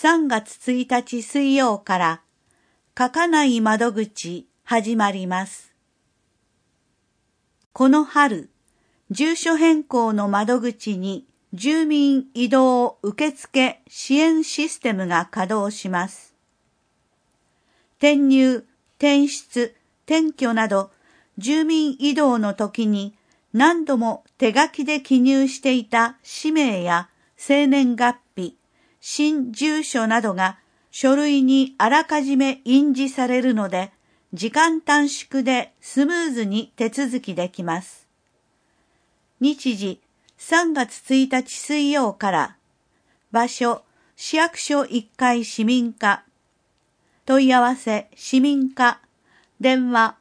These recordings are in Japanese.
3月1日水曜から書かない窓口始まります。この春、住所変更の窓口に住民移動受付支援システムが稼働します。転入、転出、転居など住民移動の時に何度も手書きで記入していた氏名や生年月日、新住所などが書類にあらかじめ印字されるので、時間短縮でスムーズに手続きできます。日時3月1日水曜から、場所市役所1階市民課、問い合わせ市民課、電話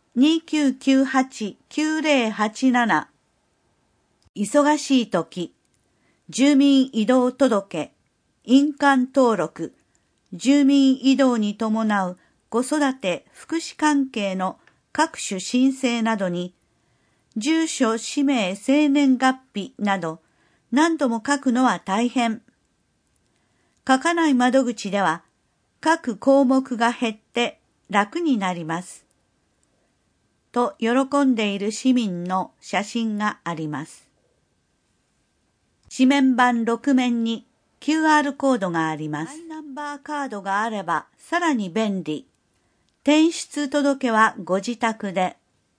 2998-9087。忙しいとき、住民移動届、印鑑登録、住民移動に伴う子育て福祉関係の各種申請などに、住所、氏名、生年月日など何度も書くのは大変。書かない窓口では各項目が減って楽になります。と喜んでいる市民の写真があります。紙面版6面に QR コードがあります。マイナンバーカードがあればさらに便利。転出届はご自宅で。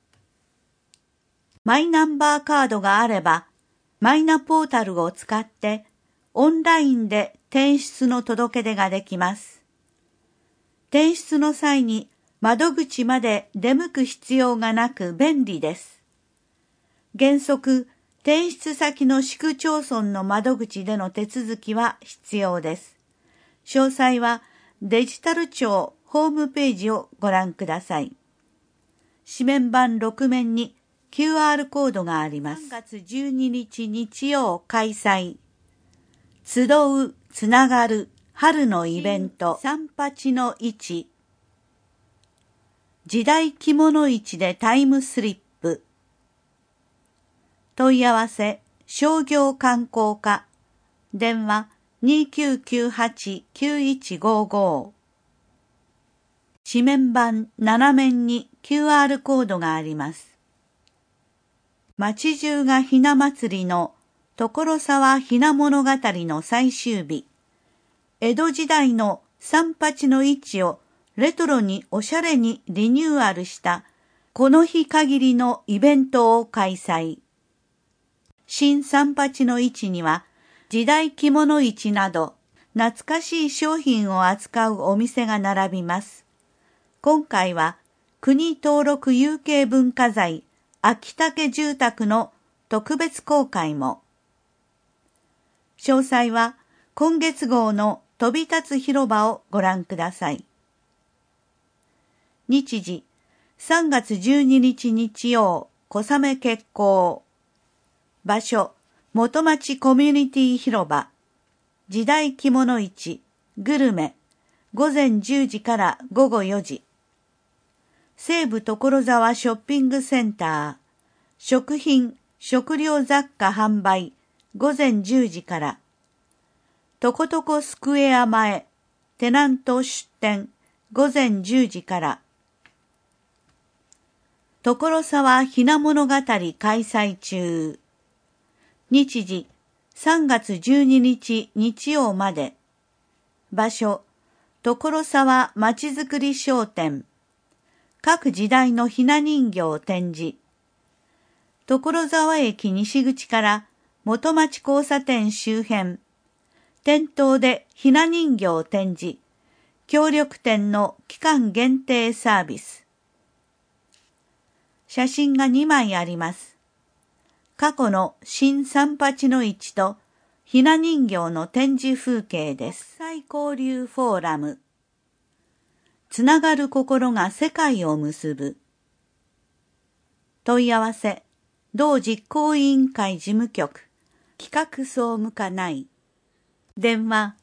マイナンバーカードがあれば、マイナポータルを使ってオンラインで転出の届け出ができます。転出の際に窓口まで出向く必要がなく便利です。原則、転出先の市区町村の窓口での手続きは必要です。詳細はデジタル庁ホームページをご覧ください。紙面版6面に QR コードがあります。3月12日日曜開催。集う、つながる、春のイベント、三八の市。時代着物市でタイムスリップ。問い合わせ、商業観光課、電話2998-9155。紙面版7面に QR コードがあります。町中がひな祭りの所沢ひな物語の最終日、江戸時代の三八の市をレトロにおしゃれにリニューアルしたこの日限りのイベントを開催。新三八の市には時代着物市など懐かしい商品を扱うお店が並びます。今回は国登録有形文化財秋竹住宅の特別公開も。詳細は今月号の飛び立つ広場をご覧ください。日時3月12日日曜小雨決行。場所元町コミュニティ広場。時代着物市グルメ午前10時から午後4時。西武所沢ショッピングセンター。食品食料雑貨販売午前10時から。とことこスクエア前テナント出店午前10時から。所沢ひな物語開催中。日時3月12日日曜まで。場所所沢まちづくり商店。各時代のひな人形展示。所沢駅西口から元町交差点周辺。店頭でひな人形展示。協力店の期間限定サービス。写真が2枚あります。過去の新三八の市とひな人形の展示風景です。国際交流フォーラム。つながる心が世界を結ぶ。問い合わせ、同実行委員会事務局、企画総務課内。電話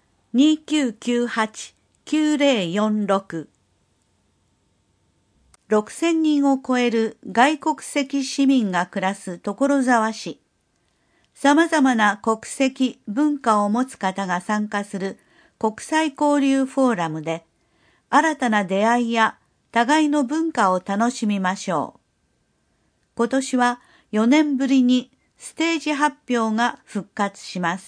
2998-9046。6000人を超える外国籍市民が暮らす所沢市。様々な国籍、文化を持つ方が参加する国際交流フォーラムで新たな出会いや互いの文化を楽しみましょう。今年は4年ぶりにステージ発表が復活します。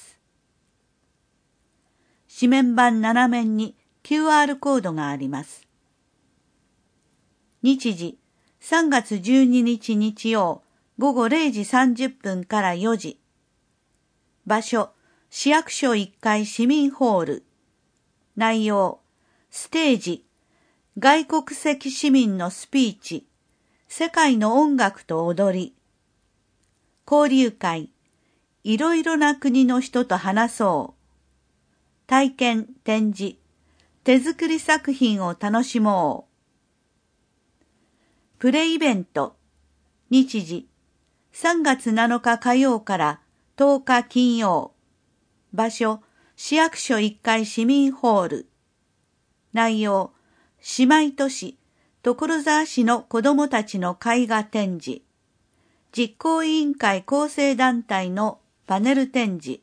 紙面板7面に QR コードがあります。日時3月12日日曜午後0時30分から4時。場所市役所1階市民ホール。内容ステージ外国籍市民のスピーチ、世界の音楽と踊り。交流会、いろいろな国の人と話そう。体験、展示、手作り作品を楽しもう。プレイベント、日時、3月7日火曜から10日金曜。場所、市役所1階市民ホール。内容、姉妹都市、所沢市の子どもたちの絵画展示。実行委員会構成団体のパネル展示。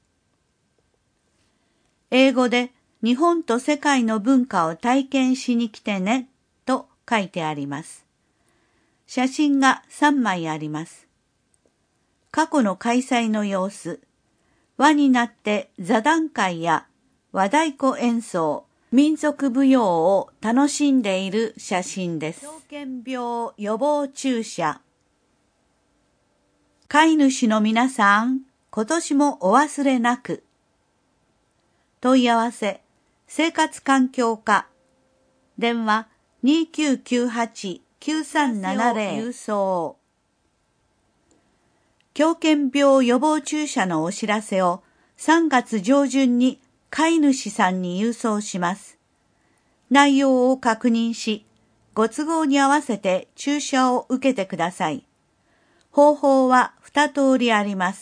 英語で日本と世界の文化を体験しに来てねと書いてあります。写真が3枚あります。過去の開催の様子、輪になって座談会や和太鼓演奏、民族舞踊を楽しんでいる写真です。狂犬病予防注射。飼い主の皆さん、今年もお忘れなく。問い合わせ、生活環境課。電話2998-9370郵送。狂犬病予防注射のお知らせを3月上旬に飼い主さんに郵送します。内容を確認し、ご都合に合わせて注射を受けてください。方法は2通りあります。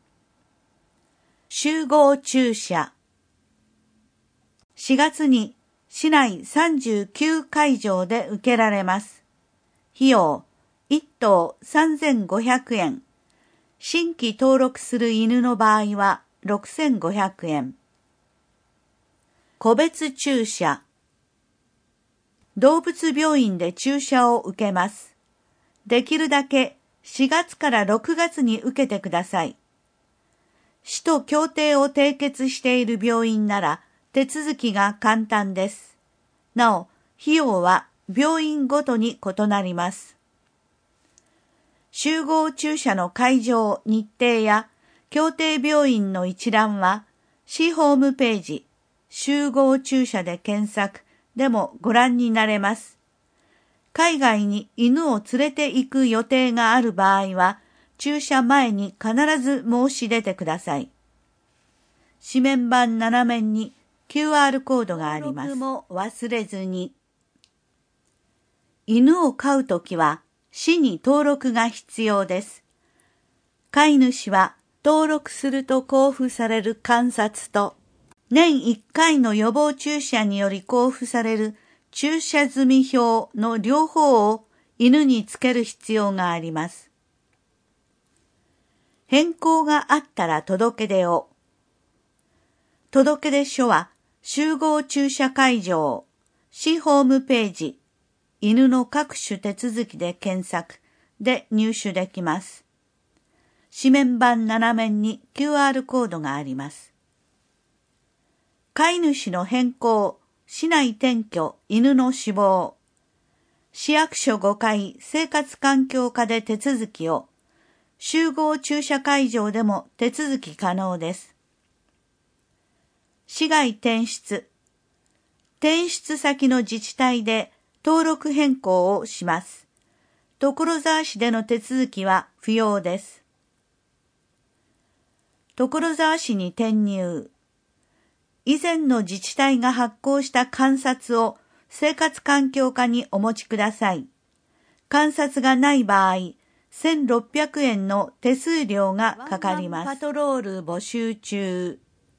集合注射。4月に市内39会場で受けられます。費用1頭3500円。新規登録する犬の場合は6500円。個別注射。動物病院で注射を受けます。できるだけ4月から6月に受けてください。市と協定を締結している病院なら手続きが簡単です。なお、費用は病院ごとに異なります。集合注射の会場、日程や協定病院の一覧は市ホームページ、集合注射で検索でもご覧になれます。海外に犬を連れて行く予定がある場合は、注射前に必ず申し出てください。紙面板7面に QR コードがあります。登録も忘れずに。犬を飼うときは市に登録が必要です。飼い主は登録すると交付される観察と、年1回の予防注射により交付される注射済表の両方を犬につける必要があります。変更があったら届け出を。届け出書は集合注射会場、市ホームページ、犬の各種手続きで検索で入手できます。紙面板7面に QR コードがあります。飼い主の変更、市内転居、犬の死亡。市役所5階生活環境課で手続きを。集合注射会場でも手続き可能です。市外転出。転出先の自治体で登録変更をします。所沢市での手続きは不要です。所沢市に転入。以前の自治体が発行した観察を生活環境課にお持ちください。観察がない場合、1600円の手数料がかかります。ワンワンパトロール募集中。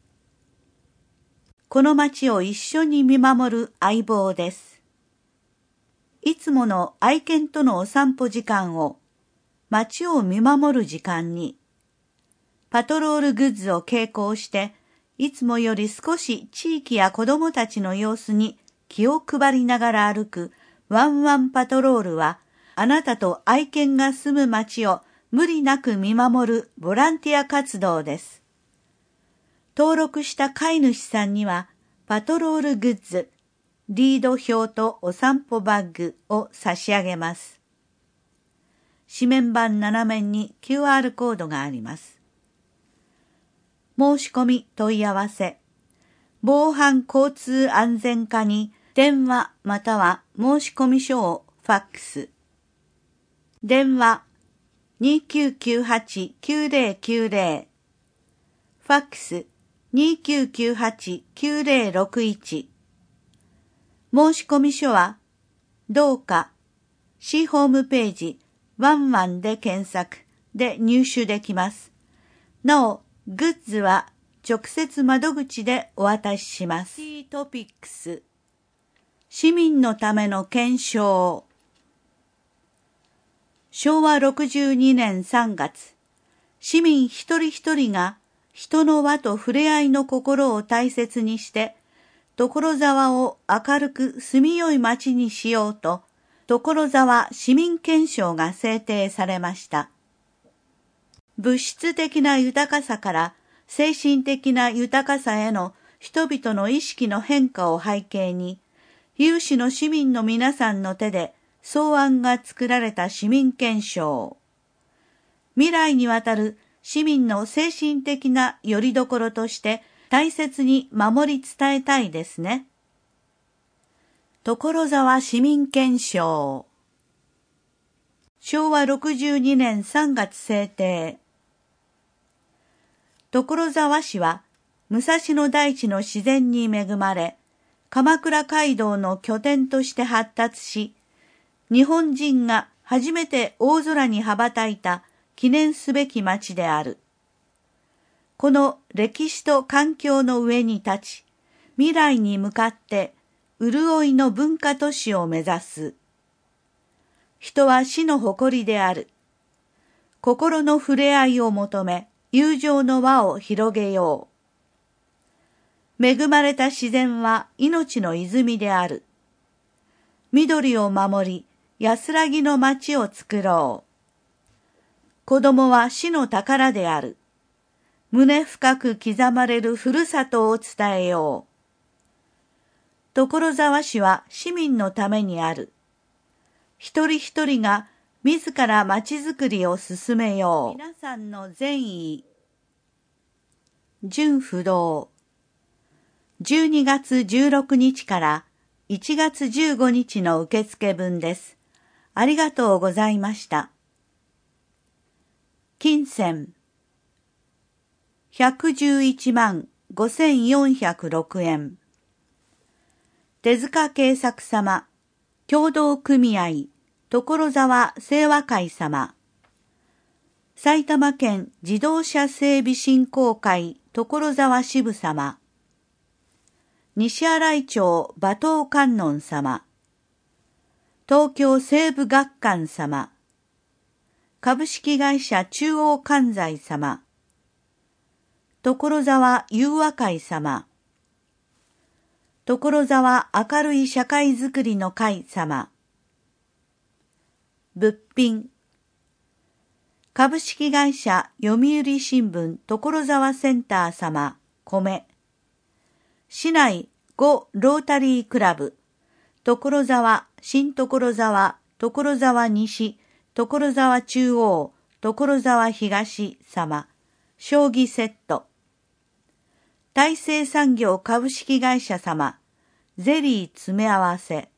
この街を一緒に見守る相棒です。いつもの愛犬とのお散歩時間を街を見守る時間に、パトロールグッズを携行していつもより少し地域や子供たちの様子に気を配りながら歩くワンワンパトロールは、あなたと愛犬が住む街を無理なく見守るボランティア活動です。登録した飼い主さんには、パトロールグッズ、リード表とお散歩バッグを差し上げます。紙面板7面に QR コードがあります。申し込み問い合わせ、防犯交通安全課に電話または申し込み書をファックス。電話 2998-9090 ファックス 2998-9061 申し込み書はどうか市ホームページワンワンで検索で入手できます。なお、グッズは直接窓口でお渡しします。トピックス市民のための検証。昭和62年3月、市民一人一人が人の輪と触れ合いの心を大切にして、所沢を明るく住みよい街にしようと、所沢市民憲章が制定されました。物質的な豊かさから精神的な豊かさへの人々の意識の変化を背景に、有志の市民の皆さんの手で草案が作られた市民憲章。未来にわたる市民の精神的な拠り所として大切に守り伝えたいですね。所沢市民憲章。昭和62年3月制定。所沢市は武蔵野大地の自然に恵まれ、鎌倉街道の拠点として発達し、日本人が初めて大空に羽ばたいた記念すべき町である。この歴史と環境の上に立ち、未来に向かって潤いの文化都市を目指す。人は市の誇りである。心の触れ合いを求め、友情の輪を広げよう。恵まれた自然は命の泉である。緑を守り、安らぎの街を作ろう。子供は市の宝である。胸深く刻まれるふるさとを伝えよう。所沢市は市民のためにある。一人一人が自ら街づくりを進めよう。皆さんの善意。純不動。12月16日から1月15日の受付分です。ありがとうございました。金銭111万5406円。手塚慶作様、協同組合、所沢清和会様。埼玉県自動車整備振興会、所沢支部様。西新井町馬頭観音様。東京西部学館様。株式会社中央関西様。所沢友和会様。所沢明るい社会づくりの会様。物品。株式会社読売新聞所沢センター様、米。市内5ロータリークラブ、所沢、新所沢、所沢西、所沢中央、所沢東様、将棋セット。大成産業株式会社様、ゼリー詰め合わせ。